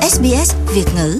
SBS Việt ngữ.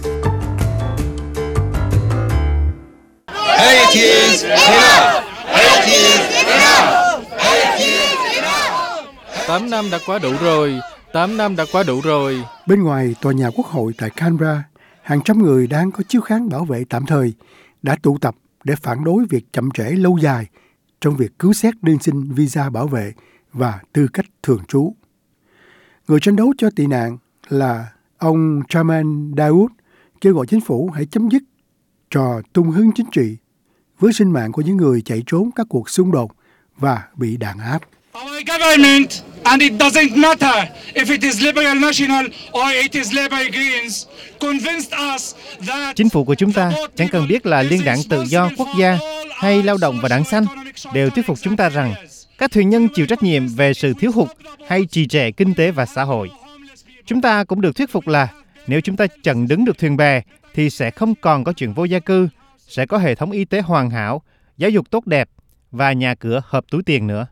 Tám năm đã quá đủ rồi. 8 năm đã quá đủ rồi. Bên ngoài tòa nhà quốc hội tại Canberra, hàng trăm người đang có chiếu kháng bảo vệ tạm thời đã tụ tập để phản đối việc chậm trễ lâu dài trong việc cứu xét đơn xin visa bảo vệ và tư cách thường trú. Người tranh đấu cho tị nạn là ông Chaman Dawood kêu gọi chính phủ hãy chấm dứt trò tung hứng chính trị với sinh mạng của những người chạy trốn các cuộc xung đột và bị đàn áp. Our government, and it doesn't matter if it is Liberal National or it is Labour Greens, convinced us that chính phủ của chúng ta, chẳng cần biết là Liên đảng Tự do Quốc gia hay Lao động và Đảng Xanh, đều thuyết phục chúng ta rằng các thuyền nhân chịu trách nhiệm về sự thiếu hụt hay trì trệ kinh tế và xã hội. Chúng ta cũng được thuyết phục là nếu chúng ta chặn đứng được thuyền bè thì sẽ không còn có chuyện vô gia cư, sẽ có hệ thống y tế hoàn hảo, giáo dục tốt đẹp và nhà cửa hợp túi tiền nữa.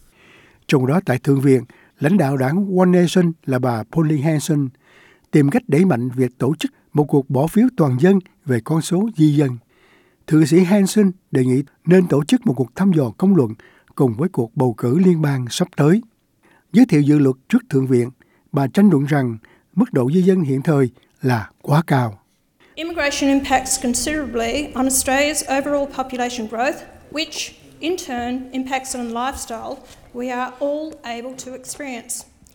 Trong đó tại Thượng viện, lãnh đạo đảng One Nation là bà Pauline Hanson tìm cách đẩy mạnh việc tổ chức một cuộc bỏ phiếu toàn dân về con số di dân. Thượng nghị sĩ Hanson đề nghị nên tổ chức một cuộc thăm dò công luận cùng với cuộc bầu cử liên bang sắp tới. Giới thiệu dự luật trước Thượng viện, bà tranh luận rằng mức độ di dân hiện thời là quá cao. Immigration impacts considerably on Australia's overall population growth, which in turn impacts on lifestyle we are all able to experience.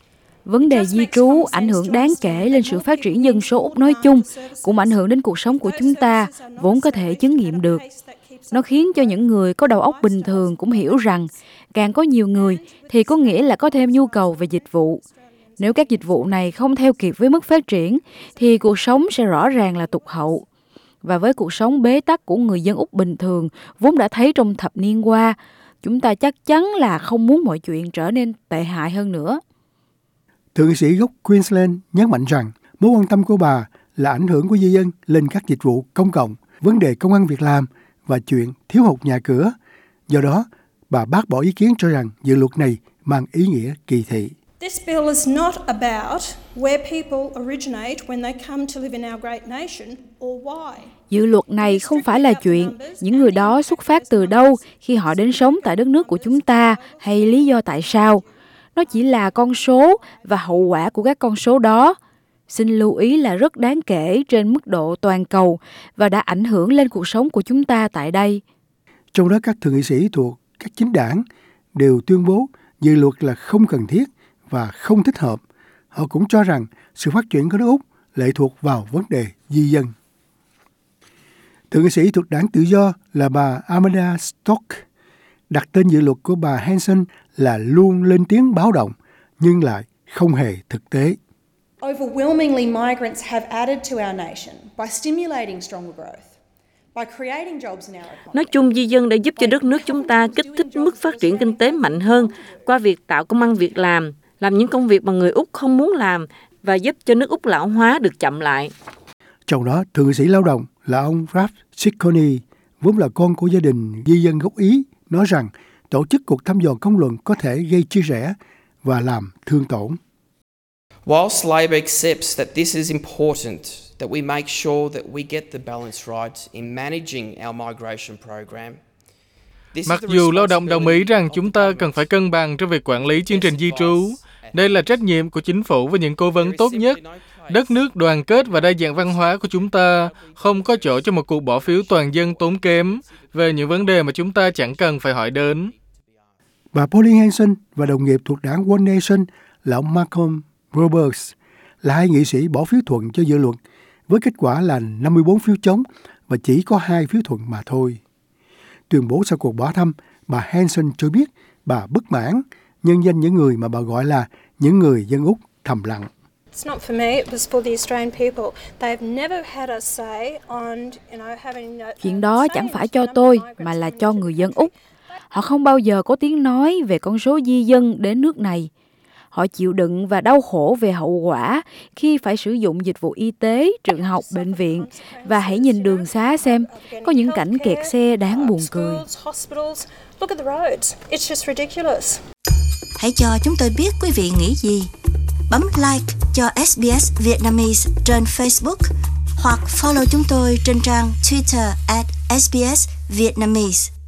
Vấn đề di trú ảnh hưởng đáng kể lên sự phát triển dân số Úc nói chung, cũng ảnh hưởng đến cuộc sống của chúng ta, vốn có thể chứng nghiệm được. Nó khiến cho những người có đầu óc bình thường cũng hiểu rằng càng có nhiều người thì có nghĩa là có thêm nhu cầu về dịch vụ. Nếu các dịch vụ này không theo kịp với mức phát triển, thì cuộc sống sẽ rõ ràng là tụt hậu. Và với cuộc sống bế tắc của người dân Úc bình thường, vốn đã thấy trong thập niên qua, chúng ta chắc chắn là không muốn mọi chuyện trở nên tệ hại hơn nữa. Thượng nghị sĩ gốc Queensland nhấn mạnh rằng mối quan tâm của bà là ảnh hưởng của di dân lên các dịch vụ công cộng, vấn đề công ăn việc làm và chuyện thiếu hụt nhà cửa. Do đó, bà bác bỏ ý kiến cho rằng dự luật này mang ý nghĩa kỳ thị. This bill is not about where people originate when they come to live in our great nation or why. Dự luật này không phải là chuyện những người đó xuất phát từ đâu khi họ đến sống tại đất nước của chúng ta hay lý do tại sao. Nó chỉ là con số và hậu quả của các con số đó. Xin lưu ý là rất đáng kể trên mức độ toàn cầu và đã ảnh hưởng lên cuộc sống của chúng ta tại đây. Trong đó các thượng nghị sĩ thuộc các chính đảng đều tuyên bố dự luật là không cần thiết và không thích hợp. Họ cũng cho rằng sự phát triển của nước Úc lệ thuộc vào vấn đề di dân. Thượng nghị sĩ thuộc đảng Tự do là bà Amanda Stock đặt tên dự luật của bà Hanson là luôn lên tiếng báo động nhưng lại không hề thực tế. Overwhelmingly, migrants have added to our nation by stimulating stronger growth. Nói chung, di dân đã giúp cho đất nước chúng ta kích thích mức phát triển kinh tế mạnh hơn qua việc tạo công ăn việc làm những công việc mà người Úc không muốn làm và giúp cho nước Úc lão hóa được chậm lại. Trong đó, thượng nghị sĩ lao động là ông Ralph Ciccone, vốn là con của gia đình di dân gốc Ý, nói rằng tổ chức cuộc thăm dò công luận có thể gây chia rẽ và làm thương tổn. Whilst Labor accepts that this is important, that we make sure that we get the balance right in managing our migration program. Mặc dù lao động đồng ý rằng chúng ta cần phải cân bằng trong việc quản lý chương trình di trú, đây là trách nhiệm của chính phủ và những cố vấn tốt nhất. Đất nước đoàn kết và đa dạng văn hóa của chúng ta không có chỗ cho một cuộc bỏ phiếu toàn dân tốn kém về những vấn đề mà chúng ta chẳng cần phải hỏi đến. Bà Pauline Hanson và đồng nghiệp thuộc đảng One Nation là ông Malcolm Roberts là hai nghị sĩ bỏ phiếu thuận cho dự luật với kết quả là 54 phiếu chống và chỉ có 2 phiếu thuận mà thôi. Tuyên bố sau cuộc bỏ thăm, bà Hanson cho biết bà bất mãn nhân danh những người mà bà gọi là những người dân Úc thầm lặng. Chuyện đó chẳng phải cho tôi mà là cho người dân Úc. Họ không bao giờ có tiếng nói về con số di dân đến nước này. Họ chịu đựng và đau khổ về hậu quả khi phải sử dụng dịch vụ y tế, trường học, bệnh viện. Và hãy nhìn đường xá xem, có những cảnh kẹt xe đáng buồn cười. Hãy cho chúng tôi biết quý vị nghĩ gì. Bấm like cho SBS Vietnamese trên Facebook hoặc follow chúng tôi trên trang Twitter @SBS Vietnamese.